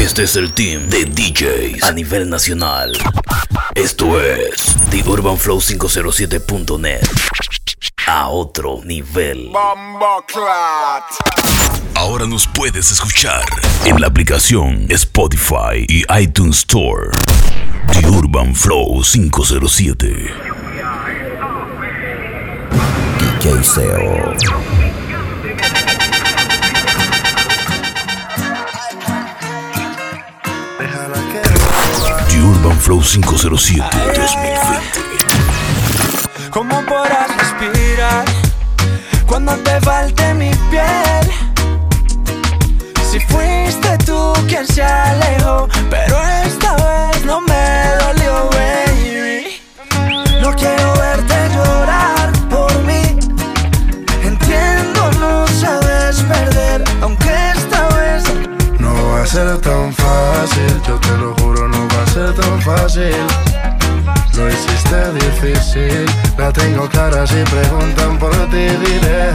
Este es el team de DJs a nivel nacional. Esto es TheUrbanFlow507.net. A otro nivel. Ahora nos puedes escuchar en la aplicación Spotify y iTunes Store. The Urban Flow 507. DJ Seo. The Urban Flow 507 2020. ¿Cómo podrás respirar cuando te falte mi piel? Si fuiste tú quien se alejó, pero esta vez no me dolió, baby. No quiero verte llorar por mí. Entiendo, no sabes perder, aunque esta vez no va a ser tan fácil. Yo te lo juro, no va a ser tan fácil. Lo hiciste difícil. La tengo clara, si preguntan por ti diré.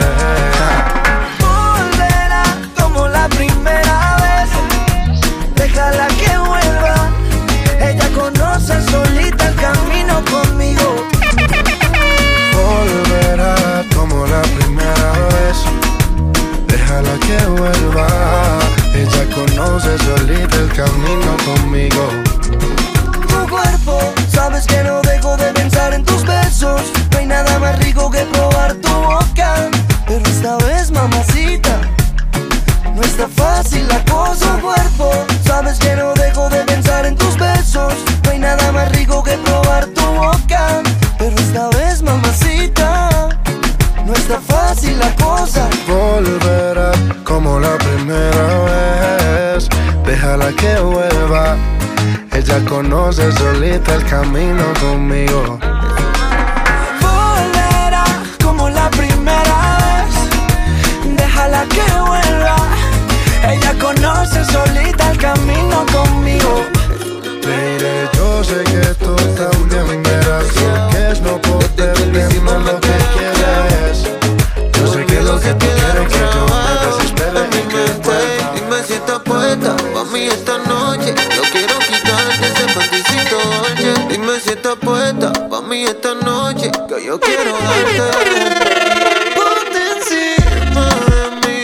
Volverá como la primera vez. Déjala que vuelva. Ella conoce solita el camino conmigo. Volverá como la primera vez. Déjala que vuelva. Ella conoce solita el camino conmigo. Tu cuerpo, sabes que no dejo de pensar en tus besos. No hay nada más rico que probar tu boca. Pero esta vez, mamacita, no está fácil la cosa. Tu cuerpo, sabes que no dejo de pensar en tus besos. No hay nada más rico que probar tu boca. Pero esta vez, mamacita, no está fácil la cosa. Volverá como la primera vez. Déjala que vuelva. Ella conoce solita el camino conmigo. Volverá como la primera vez. Déjala que vuelva. Ella conoce solita el camino conmigo. Mire, yo sé que tú también verás lo que es no poder decirme lo que quieres. Yo sé que lo que tú quieres que yo me desespere y que vuelva. Dime si estás puesta pa' mí esta noche. Yo quiero quitarte ese panticito dolce. Dime si estás puesta pa' mí esta noche, que yo quiero darte. Ponte encima de mí,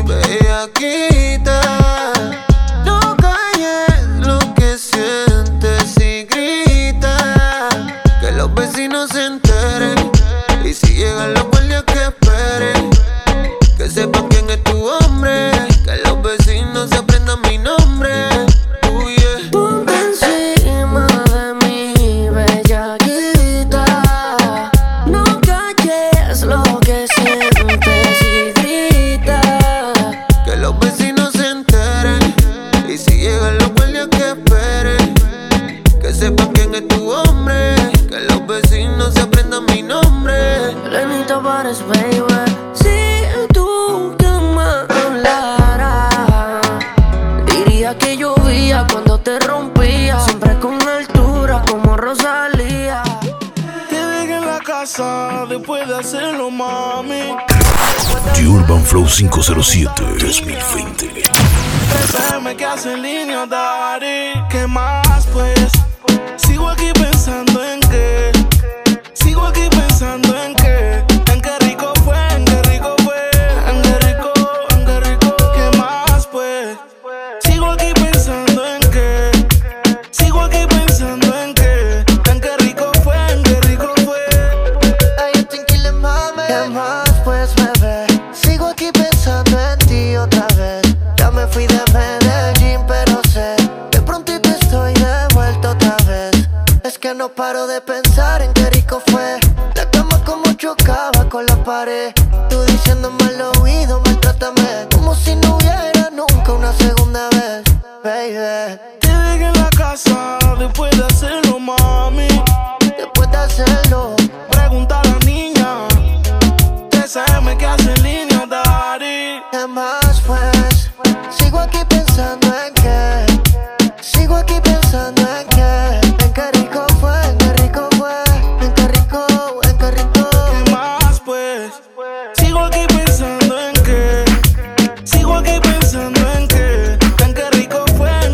bellaquita. No calles lo que sientes y grita. Que los vecinos se enteren. Y si llegan los guardias que esperen. Que sepan quién es tu hombre. Que los vecinos se aprendan mi nombre. Yeah. Ponte encima de mi bellaquita. No calles lo que sientes y grita. Que los vecinos se enteren. Y si llegan los guardias que esperen. Que sepan quién es tu hombre. Que los vecinos se aprendan mi nombre. Lenita pares, baby. Si tú que me hablaras, diría que llovía cuando te rompía. Siempre con altura como Rosalía. Te dejé en la casa después de hacerlo, mami. The Urban Flow 507 2020. Pésame que hace en línea, daddy. ¿Qué más, pues? Sigo aquí pensando en qué. Sigo aquí pensando en qué. En qué rico fue, en qué rico fue. En qué rico, en qué rico. ¿Qué más, pues? Sigo aquí pensando en qué. Sigo aquí pensando en qué. En qué rico fue, en qué rico fue. Ay, yo tranquila, mami. ¿Qué más, pues, bebé? Sigo aquí pensando en ti otra vez. Ya me fui de Medellín, pero sé de prontito estoy de vuelta otra vez. Es que no paro de pensar en qué rico fue. La cama como chocaba con la pared. Tú diciéndome al oído, maltrátame como si no hubiera nunca una segunda vez, baby. Te dejé en la casa después de hacerlo, mami. Después de hacerlo, Pregunta a la niña. TSM que hace en línea, daddy. ¿qué más, pues? Sigo aquí pensando en qué. Sigo aquí pensando en qué. En qué rico fue, en qué rico fue. En qué rico, en qué rico. ¿Qué más, pues? Sigo aquí pensando en qué. Sigo aquí pensando en qué. En qué rico fue,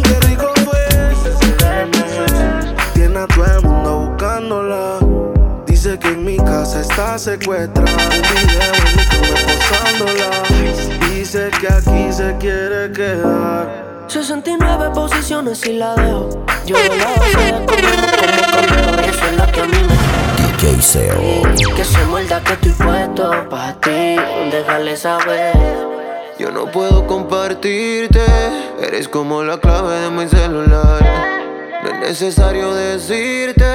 secuestra. Un video en mi cama posándola. Dice que aquí se quiere quedar. 69 posiciones y la dejo. Yo la sé como y eso es lo que a mí me DJ Seo. que se muerda que estoy puesto pa' ti. Déjale saber. Yo no puedo compartirte, eres como la clave de mi celular. No es necesario decirte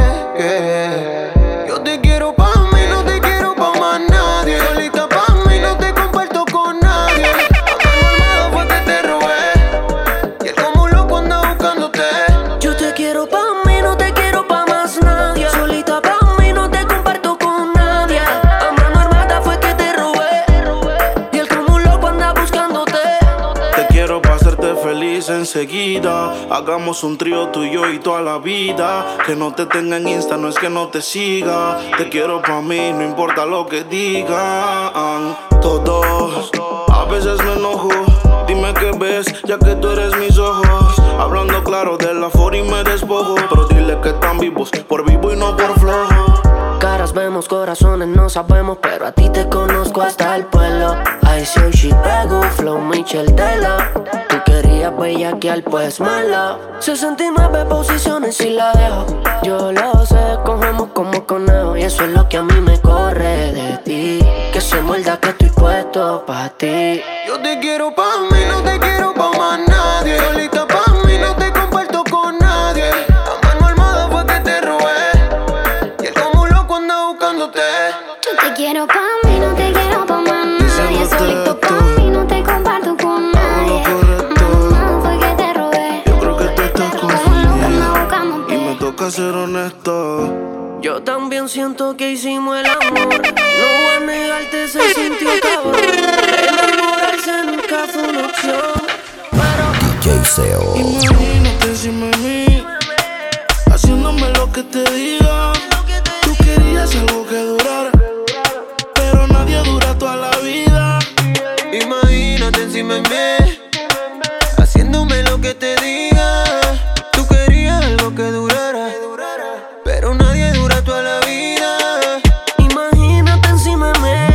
que yo te quiero pa' mí, no te quiero pa' más nadie. Solita pa' mí, no te comparto con nadie. A mano armada fue que te robé y él como un loco anda buscándote. Yo te quiero pa' mí, no te quiero pa' más nadie. Solita pa' mí, no te comparto con nadie. A mano armada fue que te robé y él como un loco anda buscándote. Te quiero pa' hacerte feliz enseguida. Hagamos un trío tú y yo y toda la vida. Que no te tenga en Insta no es que no te siga. Te quiero pa' mí, no importa lo que digan todos. A veces me enojo, dime qué ves, ya que tú eres mis ojos. Hablando claro de la for y me despojo. Pero dile que están vivos, por vivo y no por flojo. Caras vemos, corazones no sabemos, pero a ti te conozco hasta el pueblo. I say she pego, flow Michel Tela. Tú querías bellaquear, pues mala. 69 posiciones y la dejo. Yo lo sé, cogemos como conejo. Y eso es lo que a mí me corre de ti. Que se muerda que estoy puesto pa' ti. Yo te quiero pa' mí, no te quiero pa' más nadie. Solita pa' mí, no te comparto con nadie. A mano armada fue que te robé y él como un loco anda buscándote. Yo te quiero pa' mí, no te quiero pa' más nadie. Solito pa' mí, no te comparto con nadie. Mamá, fue que te robé. Yo creo que tú estás Como loco anda confundida buscándote. y me toca ser honesto. Yo también siento que hicimos el amor. No voy a negarte, se sintió cabrón. Enamorarse nunca fue una opción. Pero DJ Seo. Imagínate encima de mí, haciéndome lo que te diga. Tú querías algo que durara, pero nadie dura toda la vida. Imagínate encima de mí, haciéndome lo que te diga. Tú querías algo que durara, pero nadie dura toda la vida. imagínate encima de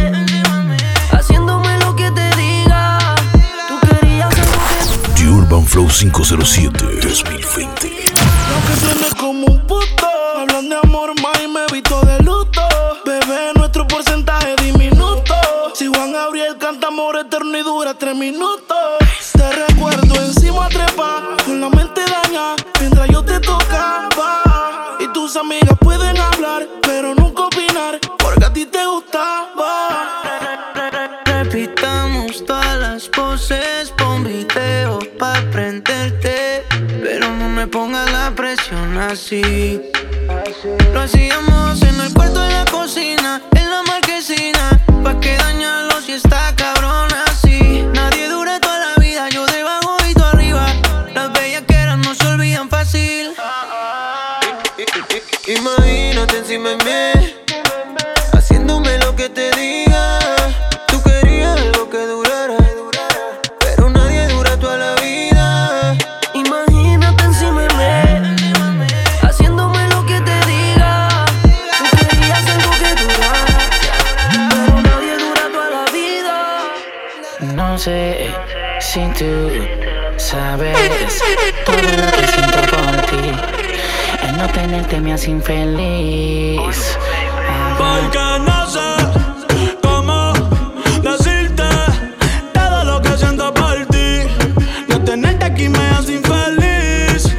mí, haciéndome lo que te diga. Tú querías algo que The Urban Flow 507 2020. Lo que suena como un puto. Hablan de amor, más y me he visto de luto. Bebé, nuestro porcentaje diminuto. Si Juan Gabriel canta amor eterno y dura 3 minutos. Te recuerdo encima trepa, con la mente daña, mientras yo te tocaba. Y tus amigas pueden hablar, pero nunca opinar, porque a ti te gustaba. Repitamos todas las poses, pon video pa' prenderte, pero no me pongas la presión así. Lo hacíamos en el cuarto de la cocina, en la marquesina, pa' que dañarlo si está cabrón así. Nadie dura toda la vida, yo debajo y tú arriba. Las bellaqueras no se olvidan fácil. Imagínate encima de mí, haciéndome lo que te diga. Tú querías algo que durara, pero nadie dura toda la vida. imagínate encima de mí, haciéndome lo que te diga. Tú querías algo que durara, pero nadie dura toda la vida. No sé si tú sabes todo lo que siento por ti. El no tenerte me hace infeliz. Porque no sé cómo decirte todo lo que siento por ti. No tenerte aquí me hace infeliz.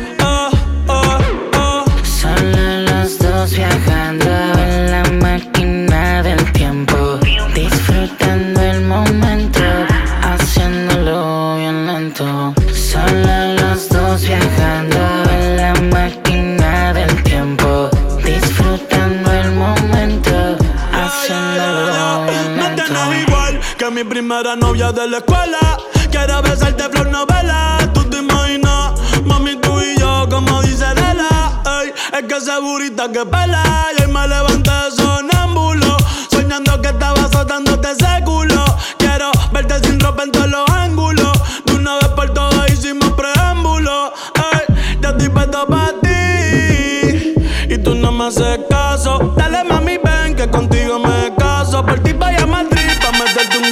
Solo los dos viajando en la máquina del tiempo, disfrutando el momento, haciéndolo bien lento. Solo los dos viajando en la máquina del tiempo, disfrutando el momento, haciéndolo bien No lento. tienes igual que mi primera novia de la escuela. Quiero besarte flor novela. Tú te imaginas, mami, tú y yo, como dice Lela. Ey, es que esa burrita que pela. Y hoy me levanté sonámbulo, soñando que estaba azotándote ese culo. Quiero verte sin ropa en todos los ángulos. De una vez por todas hicimos preámbulo. Ey, ya estoy puesto pa' ti y tú no me haces caso. Dale mami, ven que contigo me caso.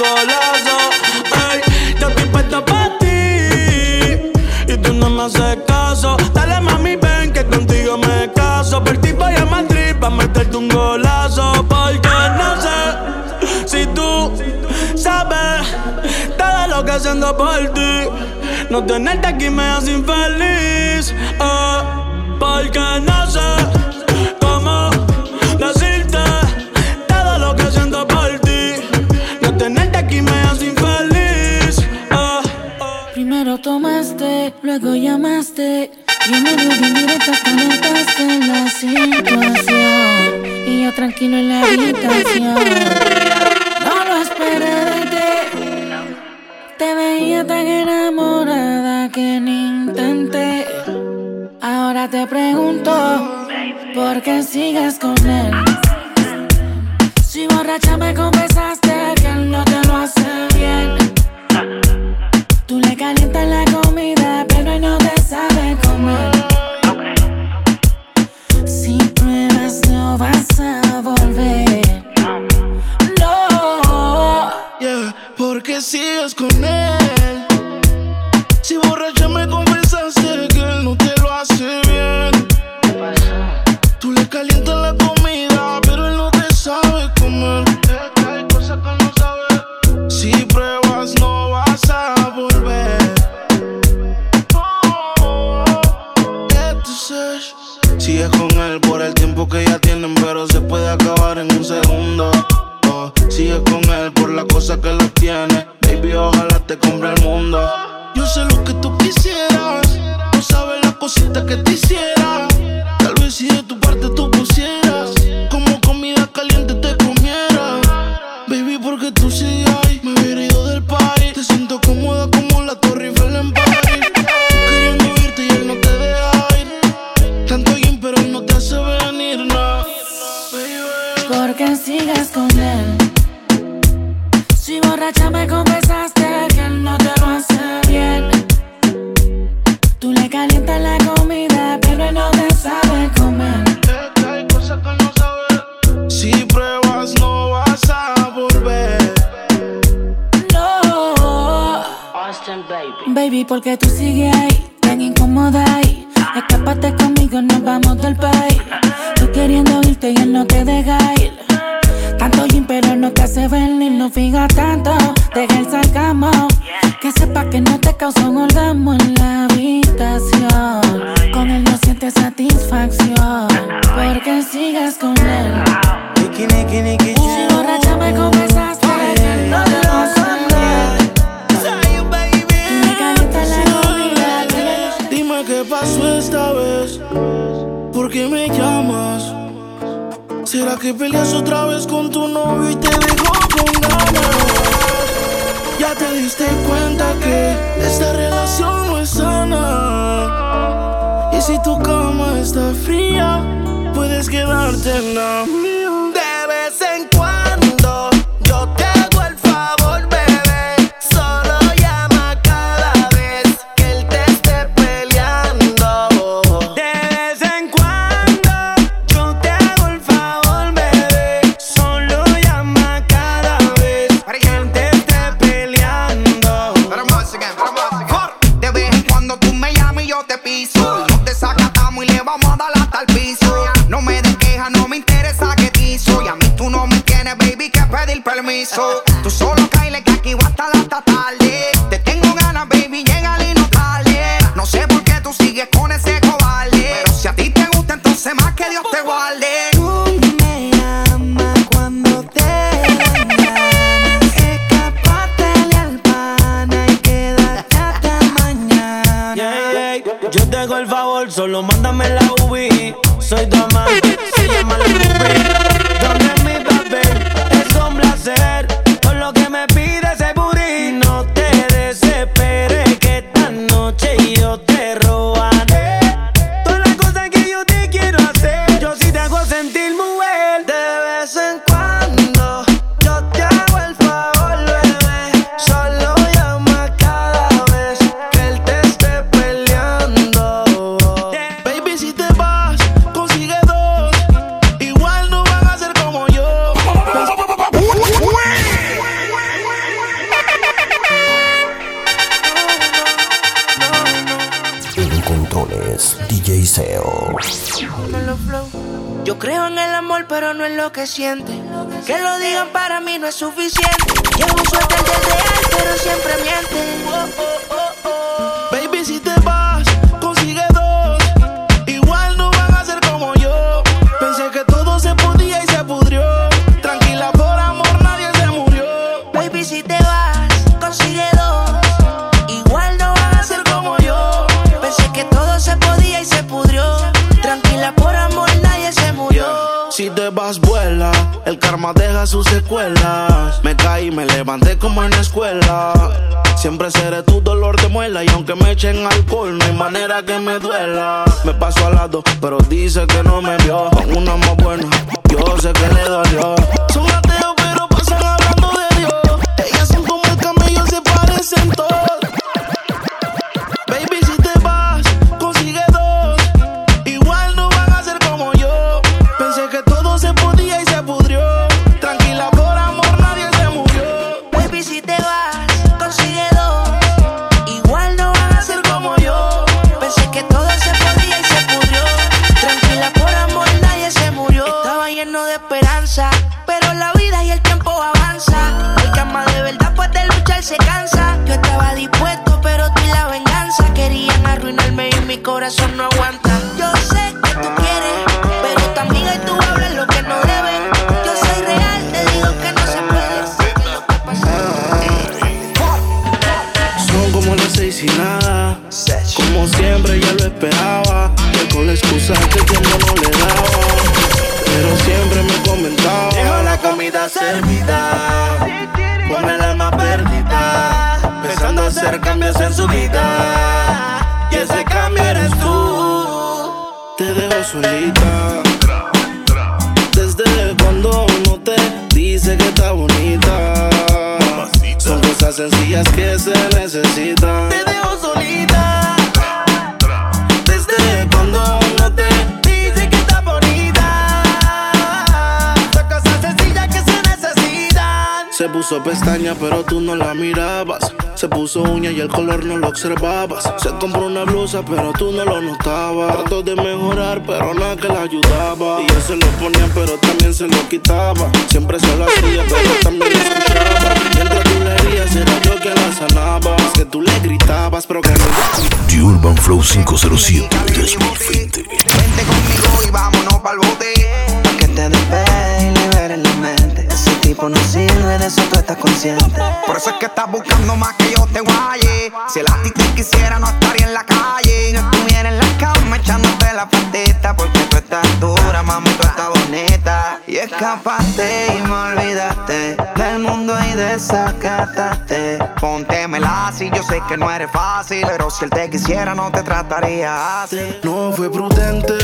golazo. Ey, yo estoy puesto pa' ti y tú no me haces caso. Dale mami, ven que contigo me caso. Por ti voy a Madrid pa' meterte un golazo. Porque no sé si tú sabes todo lo que haciendo por ti. No tenerte aquí me hace infeliz. Porque no sé cómo decirte todo lo que siento por ti. No tenerte aquí me hace infeliz. Primero tomaste, luego llamaste. Y en medio de indirectas calentaste la situación. Y yo tranquilo en la habitación. No lo esperé de ti. Te veía tan enamorada que ni intenté. Ahora te pregunto, ¿por qué sigues con él? Si borracha me confesaste que él no te lo hace bien. Tú le calientas la comida, pero él no te sabe comer. Si pruebas no vas a volver. No. Yeah, ¿por qué sigues con él? Si borracha me confesaste que él no te lo hace bien. Tú le calientas la comida, pero él no te sabe comer. Es que hay cosas que no sabe. Si pruebas no vas a volver. Entonces, sigues con él por el tiempo que ya tienen, pero se puede acabar en un segundo. Sigues con él por la cosa que lo tiene. Baby, ojalá te compre el mundo. Yo sé lo que tú quisieras. No sabes las cositas que te hiciera. Tal vez si de tu parte tú pusieras, como comida caliente te comiera. Baby, porque tú sigues ahí. Me hubiera ido del party. Te siento cómoda como la Torre Eiffel en París. Tú queriendo irte y él no te deja ir. Tanto bien, pero él no te hace venir, no. Baby, ¿por qué sigues con él? Si borracha me confesaste que él no te lo hace bien. Tú le calientas la comida, pero él no te sabe comer. Es que hay cosas que no sabes. Si pruebas no vas a volver. No. Austin, baby. Baby, porque tú sigues ahí, tan incómoda ahí. Escápate conmigo, nos vamos del país. Tú queriendo irte y él no te deja ir. Tanto gym, pero no te hace venir. No fijas tanto, deja el sarcasmo. Que sepa que no te causa un orgasmo en la habitación. Con él no sientes satisfacción. Porque sigues con él. Si borracha me confesaste que no te lo hace bien. Tú me calientas la comida. Dime qué pasó esta vez. ¿Por qué me llamas? ¿Será que peleas otra vez con tu novio y te dejó con ganas? Ya te diste cuenta que esta relación no es sana. Y si tu cama está fría, puedes quedarte en la mía. De vez en cuando yo te hago el favor, bebé. Solo llama cada vez que él te esté peleando. De vez en cuando yo te hago el favor, bebé. Solo llama cada vez que él te esté peleando. De vez en cuando tú me llamas y yo te piso. No te sacatamos y le vamos a dar hasta el piso. No me des queja, no me interesa que te hizo. Y a mí tú no me tienes, baby, que pedir permiso. Tú solo cáele que aquí voy hasta la tarde. Te tengo ganas, baby, llegale y no tarde. No sé por qué tú sigues con ese cobarde. Pero si a ti te gusta, entonces más que Dios te guarde. Tú me amas cuando te dan ganas. Escapátele al pana y quédate hasta mañana. Yo te hago el favor, solo mándame la UBI. Soy tu amante, se llama la UBI. ¿Dónde es mi papel? Es un placer. Por lo que me pide ese booty. No te desesperes que esta noche yo te robaré. Todas las cosas que yo te quiero hacer, yo sí te hago sentir mujer. De vez en cuando yo te hago el favor, bebé. Solo llama cada vez que él te esté peleando. Baby, si te vas, consigue dos. Igual no van a ser como yo. controles, DJ Seo. Yo creo en el amor, pero no en lo que siente. Que lo digan para mí no es suficiente. Llevo un suéter del real, pero siempre miente. Baby, si te vas, consigue dos. Igual no van a ser como yo. Pensé que todo se podía y se pudrió. Tranquila, por amor nadie se murió. Baby, si te vas, consigue dos. Igual no van a ser como yo. Pensé que todo se podía y se pudrió. Tranquila, por amor nadie se murió. Si te vas, vuela. El karma deja sus secuelas. Me caí, me levanté como en la escuela. Siempre seré tu dolor de muela. Y aunque me echen alcohol, no hay manera que me duela. Me paso al lado, pero dice que no me vio. Con una más buena, yo sé que le dolió. Son ateos, pero pasan hablando de Dios. Ellas son como el camello, se parecen todos. Baby, si te vas, consigue dos. Igual no van a ser como yo. Pensé que todo se podía y se pudrió. Tranquila, por amor nadie se murió. Baby, si te vas, consigue dos. Igual no van a ser como yo. Pensé que todo se podía y se pudrió. Tranquila, por amor nadie se murió. Estaba lleno de esperanza, pero la vida y el tiempo avanza. El que ama de verdad pues de luchar se cansa. Yo estaba dispuesto, pero tú y la venganza querían arruinarme y mi corazón no aguanta. Yo sé que tú quieres, pero también hay tú hablas lo que no debes. Yo soy real, te digo que no se puede. Son como las 6 y nada. Como siempre ya lo esperaba. Que con la excusa que el tiempo no le daba, pero siempre me comentaba. Dejo la comida servida, con el alma perdida, pensando hacer cambios en su vida. Y ese cambio eres tú. Te dejo solita. Desde cuando no te dice que está bonita. Son cosas sencillas que se necesitan. Te dejo solita. Desde cuando no te Dice que está bonita. Son cosas sencillas que se necesitan. se puso pestaña pero tú no la mirabas. Se puso uña y el color no lo observabas. Se compró una blusa pero tú no lo notabas. Trató de mejorar pero nada que la ayudaba. Y él se lo ponía pero también se lo quitaba. Siempre se lo hacía pero también lo escuchaba. Mientras tú le herías era yo que la sanaba. Es que tú le gritabas pero que no. The Urban Flow 507 2020. Vente conmigo y vámonos pa'l bote. Pa' que te despegues y liberes la mente. Ese tipo no sirve, de eso tú estás consciente. Por eso es que estás buscando más que yo te guaye. Si el a ti te quisiera no estaría en la calle. No estuviera en la cama echándote la patita. Porque tú estás dura, mami, tú estás bonita. Y escapaste y me olvidaste del mundo y desacataste. Póntemela así, yo sé que no eres fácil, pero si él te quisiera no te trataría así. No fue prudente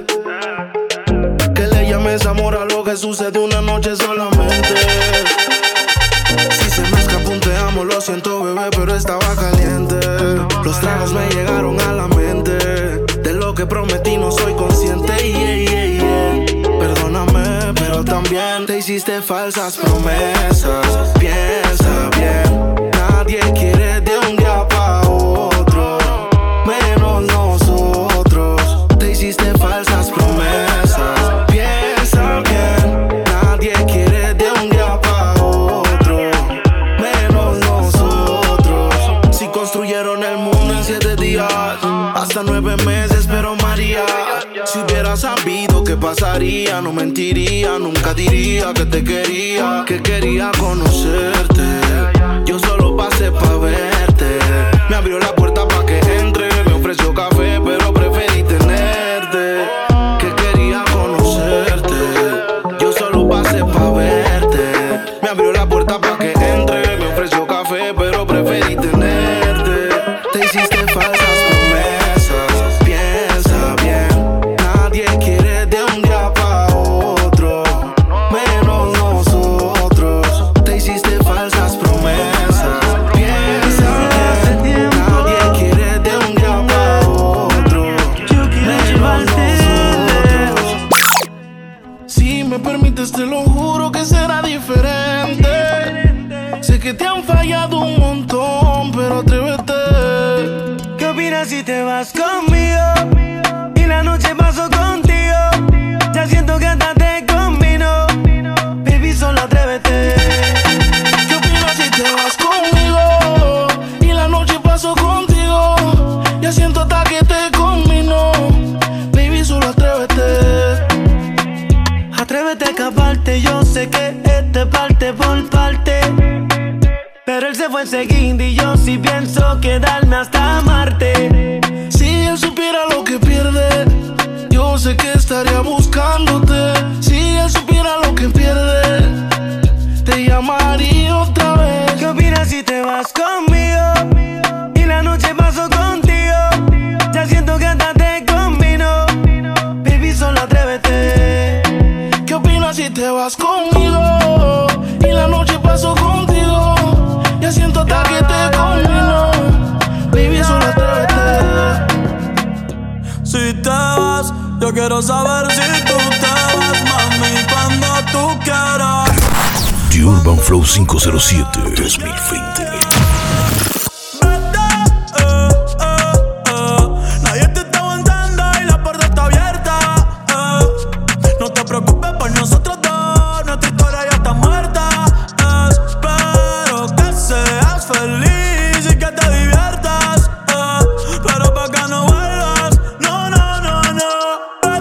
que le llames amor a lo que sucede una noche solamente. Si se me escapó un te amo, lo siento bebé, pero estaba caliente. Los tragos me llegaron a la mente. De lo que prometí no soy consciente. Perdóname, pero también te hiciste falsas promesas. Piensa bien, nadie quiere de un día pa' otro, menos nosotros. Te hiciste falsas promesas. Piensa bien, nadie quiere de un día pa' otro, menos nosotros. Si construyeron el mundo en 7 días, hasta 9 meses, pero María, si hubiera sabido qué pasaría, no mentiría, nunca diría que te quería, que quería conocerte. Yo solo pasé pa' verte. Me abrió la puerta pa' que entre, me ofreció café, pero preferí tenerte. Que quería conocerte. Yo solo pasé pa' verte. Me abrió la puerta pa' que entre, me ofreció café, pero preferí tenerte. Te hiciste falsas promesas. Piensa bien, nadie quiere de un día pa' otro, menos nosotros. Te hiciste falsas promesas. Piensa bien, nadie quiere de un día pa' otro, menos nosotros. Si me permites te lo juro que será diferente. Sé que te han fallado un montón, pero atrévete. ¿Qué opinas si te vas conmigo y la noche paso contigo? Ya siento que hasta te combino. Baby, solo atrévete. ¿Qué opinas si te vas conmigo y la noche paso contigo? Ya siento hasta que te combino. Baby, solo atrévete. Atrévete a escaparte. Yo sé que este parte por parte, pero él se fue enseguida y yo sí pienso quedarme hasta Marte. Si él supiera lo que pierde, yo sé que estaría buscándote. Si él supiera lo que pierde, te llamaría otra vez. ¿Qué opinas si te vas conmigo y la noche paso contigo? Ya siento que hasta te combino. Baby, solo atrévete. ¿Qué opinas si te vas conmigo y la noche paso contigo? Ya siento hasta que te combino. Baby, solo atrévete. Si te vas, yo quiero saber si tú te vas, mami, cuando tú quieras. The Urban Flow 507 2020. Nadie te está aguantando y la puerta está abierta. No te preocupes por nosotros dos, nuestra historia ya está muerta. Espero que seas feliz y que te diviertas, pero pa' que no vuelvas, no, no, no, no.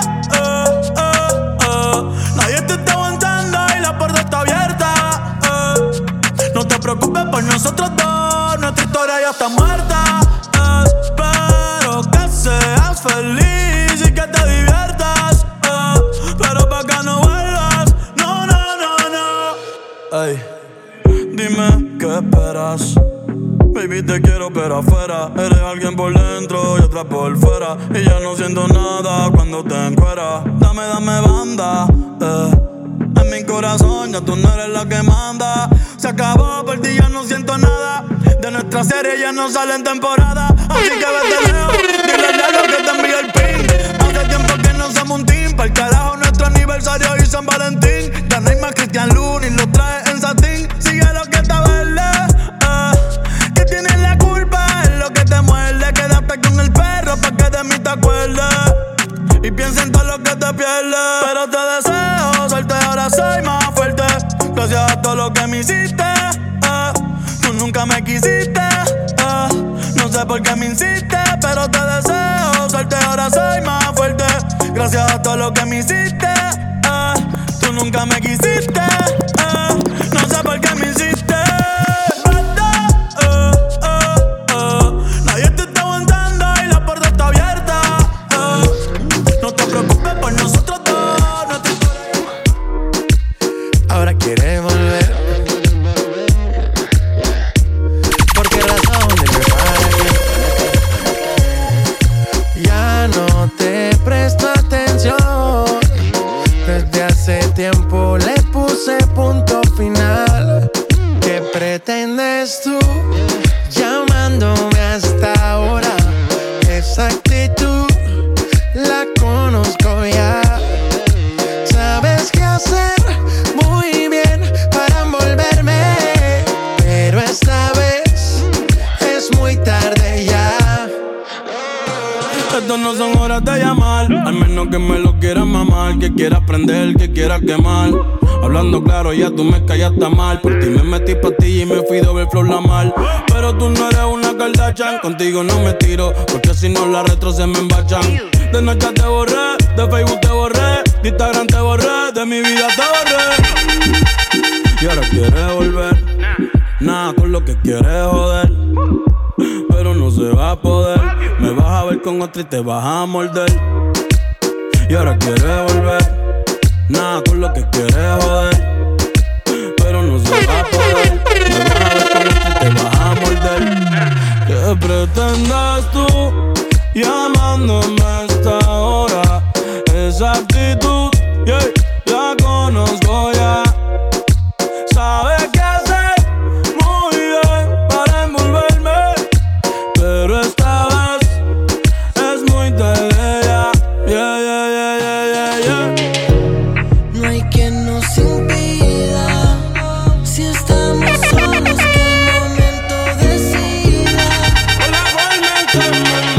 Nadie te está aguantando y la puerta está abierta. No te preocupes por nosotros dos, nuestra historia ya está muerta. Espero que seas feliz y que te diviertas, pero pa' que no vuelvas, no, no, no, no. Ey, dime qué esperas. Baby, te quiero pero afuera. Eres alguien por dentro y otra por fuera, y ya no siento nada cuando te encueras. Dame, dame banda, en mi corazón ya tú no eres la que manda. Se acabó, por ti ya no siento nada. De nuestra serie ya no sale en temporada. Así que vete lejos, dile a Lalo que te envíe el pin. Hace tiempo que no somos un team. Pa'l carajo nuestro aniversario y San Valentín. Ya no hay más Cristian Lunis, lo trae en satín. Sigue lo que está verde, que tienes la culpa, es lo que te muerde. Quédate con el perro pa' que de mí te acuerdes y piensa en todo lo que te pierdes. Pero te deseo suerte, ahora soy más fuerte. Gracias a todo lo que me hiciste, tú nunca me quisiste, no sé por qué me insistes. Pero te deseo suerte, ahora soy más fuerte. Gracias a todo lo que me hiciste, tú nunca me quisiste, no sé por qué me insistes. Nadie te está aguantando y la puerta está abierta. No te preocupes por nosotros dos, nuestra historia. Ahora quiere volver. ¿Por qué razón? Dime para qué. Ya no te presto atención. Desde hace tiempo le puse punto final. ¿Qué pretendes tú llamándome hasta ahora? Esa actitud la conozco ya. Sabes qué hacer muy bien para envolverme, pero esta vez es muy tarde ya. Esto no son horas de llamar, al menos que me lo quieras mamar, que quieras prender, que quieras quemar. Hablando claro, ya tú me callaste mal. Por ti me metí pastilla y me fui de Overflow la mal. Pero tú no eres una Kardashian, contigo no me tiro, porque si no las retro se me embachan. De noche te borré, de Facebook te borré, de Instagram te borré, de mi vida te borré. Y ahora quieres volver, nada con lo que quieres joder, pero no se va a poder. Me vas a ver con otra y te vas a morder. Y ahora quieres volver, nada con lo que quieres joder, pero no se va a poder. Me vas a ver con otra y te vas a morder. ¿Qué pretendes tú llamándome a esta hora? Esa actitud, yeah, la conozco ya. Sabes qué hacer muy bien para envolverme, pero esta vez es muy tarde ya. Yeah, yeah, yeah, yeah, yeah, yeah. No hay quien nos impida, si estamos solos que el momento decida. Hola,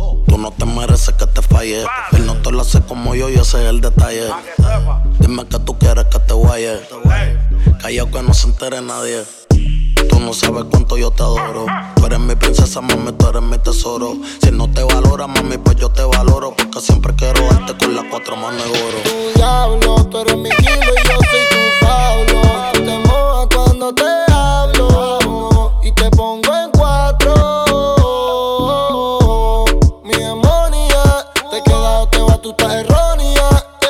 Tú no te mereces que te falle. Él no te lo hace como yo, y ese es el detalle. Dime que tú quieres que te guaye. Callao que no se entere nadie. Tú no sabes cuánto yo te adoro. Tú eres mi princesa, mami, tú eres mi tesoro. Si no te valora, mami, pues yo te valoro. Porque siempre quiero darte con las 4 manos de oro. Tu diablo, tú eres mi kilo y yo soy tu Pablo. Tú te mojas cuando te hablo y te pongo en 4. Mi demonia, te queda o te va, tú estás errónea.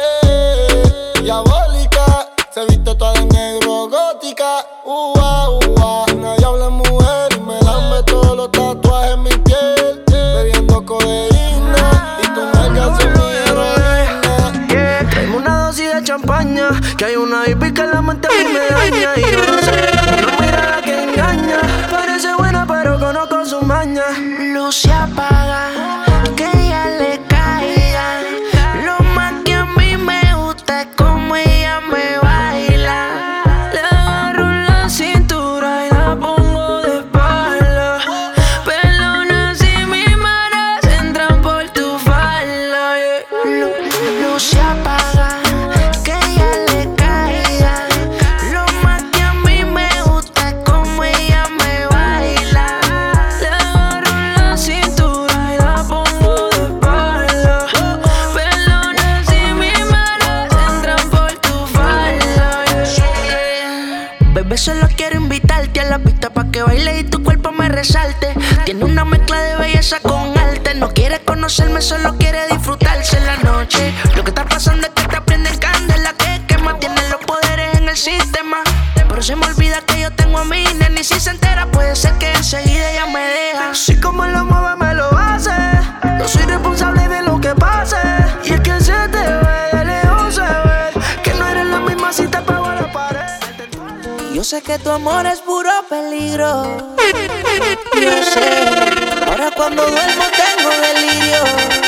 Diabólica, se viste toda de negro, gótica. Nadie habla mujer y me lame todos los tatuajes en mi piel. Bebiendo codeína y tu nalga son mi heroína. Traigo una dosis de champaña, que hay una hippie que la mente a mí me daña. Y yo no sé, una mirada que engaña. Parece buena pero conozco su maña. Luz se apaga, que ella le caiga. Lo más que a mí me gusta es como ella me baila. Le agarro la cintura y la pongo de espalda. Perdona si mis manos entran por tu falda. Luz se apaga, que ella le caiga. Lo más que a mí me gusta es como ella me baila. Le agarro la cintura y la pongo de espalda. Perdona si mis manos entran por tu falda. Bebé, solo quiero invitarte a la pista pa' que baile y tu cuerpo me resalte. Tiene una mezcla de belleza con arte. No quiere conocerme, solo quiere disfrutarse en la noche. Lo que está pasando es que te prenden candela que quema. Tienen los poderes en el sistema, pero se me olvida que yo tengo a mi nena. Y si se entera puede ser que enseguida ella me deja. Si como lo mueve me lo hace. No soy responsable de lo que pase. Y es que se te ve, de lejos se ve que no eres la misma si te pego a la pared. Yo sé que tu amor es puro peligro. Yo sé, ahora cuando duermo tengo delirio.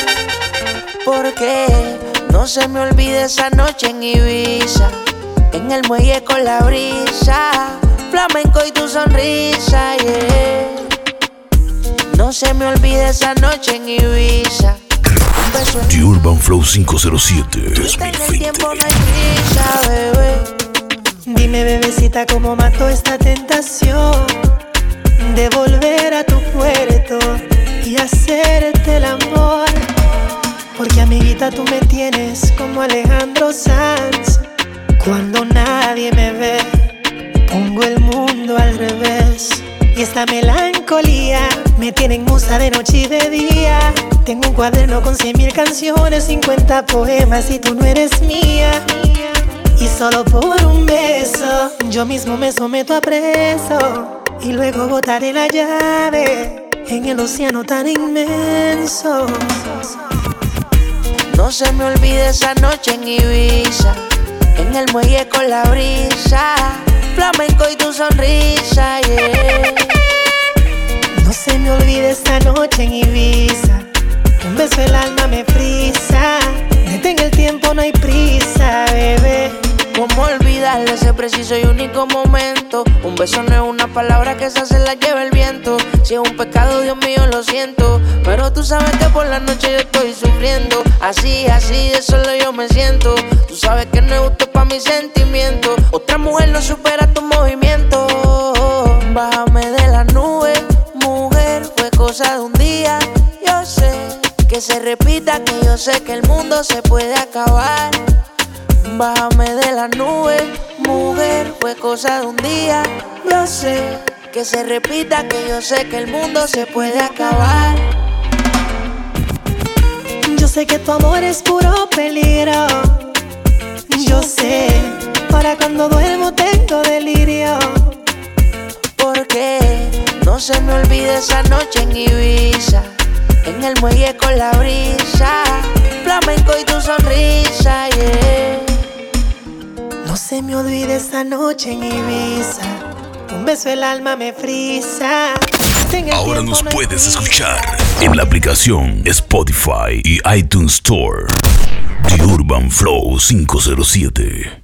Porque no se me olvide esa noche en Ibiza, en el muelle con la brisa, flamenco y tu sonrisa, yeah. No se me olvide esa noche en Ibiza. Un beso en The Urban Flow 507 en el 2020. tiempo no hay prisa, bebé. Dime, bebecita, cómo mató esta tentación de volver a tu puerto y hacerte el amor. Porque, amiguita, tú me tienes como Alejandro Sanz. Cuando nadie me ve, pongo el mundo al revés. Y esta melancolía me tiene en musa de noche y de día. Tengo un cuaderno con 100,000 canciones, 50 poemas y tú no eres mía. Y solo por un beso yo mismo me someto a preso y luego botaré la llave en el océano tan inmenso. No se me olvide esa noche en Ibiza, en el muelle con la brisa, flamenco y tu sonrisa, yeah. No se me olvide esta noche en Ibiza, un beso el alma me frisa. Detén el tiempo, no hay prisa, bebé. ¿Cómo olvidarle ese preciso y único momento? Un beso no es una palabra que esa se la lleva el viento. Si es un pecado, Dios mío, lo siento, pero tú sabes que por la noche yo estoy sufriendo. Así, de solo yo me siento. Tú sabes que no es justo pa' mis sentimientos. Otra mujer no supera tu movimiento. Bájame de la nube, mujer, fue cosa de un día. Yo sé que se repita, que yo sé que el mundo se puede acabar. Bájame de la nube, mujer, fue cosa de un día. Yo sé que se repita, que yo sé que el mundo se puede acabar. Yo sé que tu amor es puro peligro. Yo sé, para cuando duermo tengo delirio. Porque no se me olvide esa noche en Ibiza, en el muelle con la brisa, flamenco y tu sonrisa, yeah. No se me olvide esa noche en Ibiza, un beso el alma me frisa. Ahora nos puedes escuchar en la aplicación Spotify y iTunes Store. The Urban Flow 507.